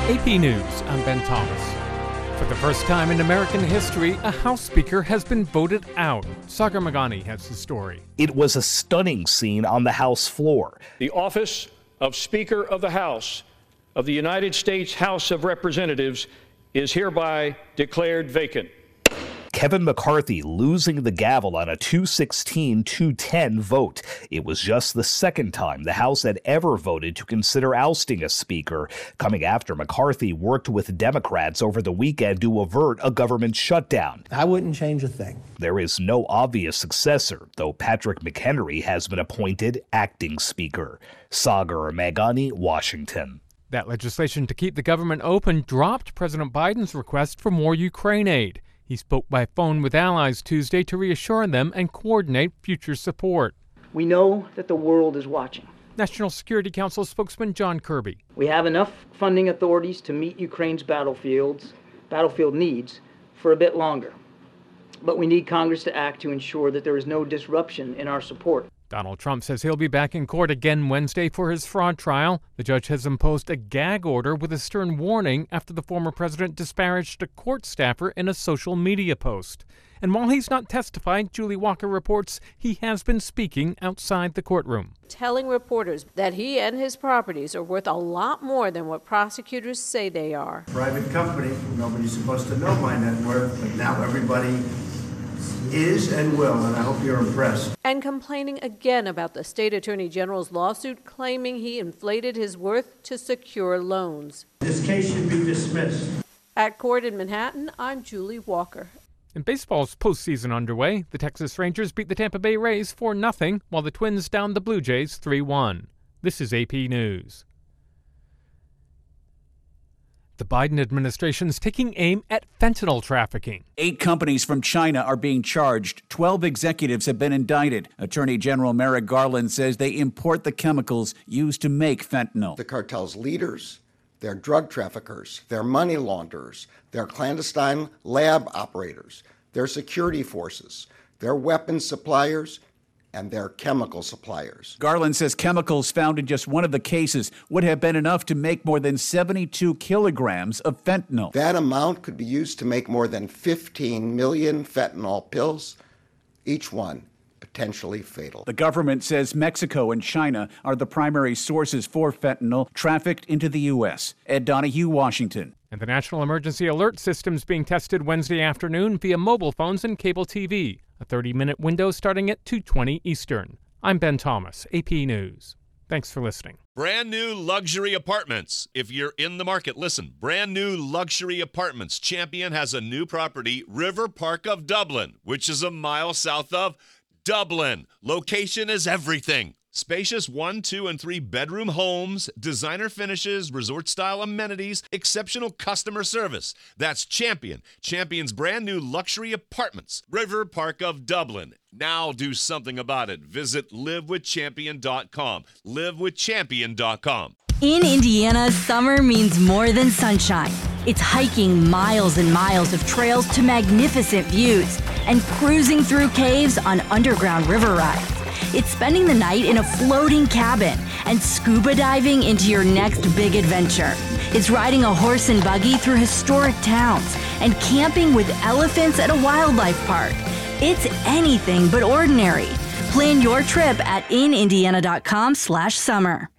AP News, I'm Ben Thomas. For the first time in American history, a House Speaker has been voted out. Sagar Meghani has the story. It was a stunning scene on the House floor. The office of Speaker of the House of the United States House of Representatives is hereby declared vacant. Kevin McCarthy losing the gavel on a 216-210 vote. It was just the second time the House had ever voted to consider ousting a speaker, coming after McCarthy worked with Democrats over the weekend to avert a government shutdown. I wouldn't change a thing. There is no obvious successor, though Patrick McHenry has been appointed acting speaker. Sagar Meghani, Washington. That legislation to keep the government open dropped President Biden's request for more Ukraine aid. He spoke by phone with allies Tuesday to reassure them and coordinate future support. We know that the world is watching. National Security Council spokesman John Kirby. We have enough funding authorities to meet Ukraine's battlefield needs for a bit longer. But we need Congress to act to ensure that there is no disruption in our support. Donald Trump says he'll be back in court again Wednesday for his fraud trial. The judge has imposed a gag order with a stern warning after the former president disparaged a court staffer in a social media post. And while he's not testifying, Julie Walker reports he has been speaking outside the courtroom. Telling reporters that he and his properties are worth a lot more than what prosecutors say they are. Private company, nobody's supposed to know my net worth, but now everybody is and will, and I hope you're impressed. And complaining again about the state attorney general's lawsuit, claiming he inflated his worth to secure loans. This case should be dismissed. At court in Manhattan, I'm Julie Walker. In baseball's postseason underway, the Texas Rangers beat the Tampa Bay Rays 4-0, while the Twins downed the Blue Jays 3-1. This is AP News. The Biden administration's taking aim at fentanyl trafficking. 8 companies from China are being charged. 12 executives have been indicted. Attorney General Merrick Garland says they import the chemicals used to make fentanyl. The cartel's leaders, they're drug traffickers, they're money launderers, they're clandestine lab operators, they're security forces, they're weapons suppliers, and their chemical suppliers. Garland says chemicals found in just one of the cases would have been enough to make more than 72 kilograms of fentanyl. That amount could be used to make more than 15 million fentanyl pills, each one potentially fatal. The government says Mexico and China are the primary sources for fentanyl trafficked into the U.S. Ed Donahue, Washington. And the National Emergency Alert System's being tested Wednesday afternoon via mobile phones and cable TV. A 30-minute window starting at 2:20 Eastern. I'm Ben Thomas, AP News. Thanks for listening. Brand new luxury apartments. If you're in the market, listen. Brand new luxury apartments. Champion has a new property, River Park of Dublin, which is a mile south of Dublin. Location is everything. Spacious 1, 2, and 3 bedroom homes, designer finishes, resort-style amenities, exceptional customer service. That's Champion. Champion's brand new luxury apartments. River Park of Dublin. Now do something about it. Visit livewithchampion.com. livewithchampion.com. In Indiana, summer means more than sunshine. It's hiking miles and miles of trails to magnificent views and cruising through caves on underground river rides. It's spending the night in a floating cabin and scuba diving into your next big adventure. It's riding a horse and buggy through historic towns and camping with elephants at a wildlife park. It's anything but ordinary. Plan your trip at inindiana.com/summer.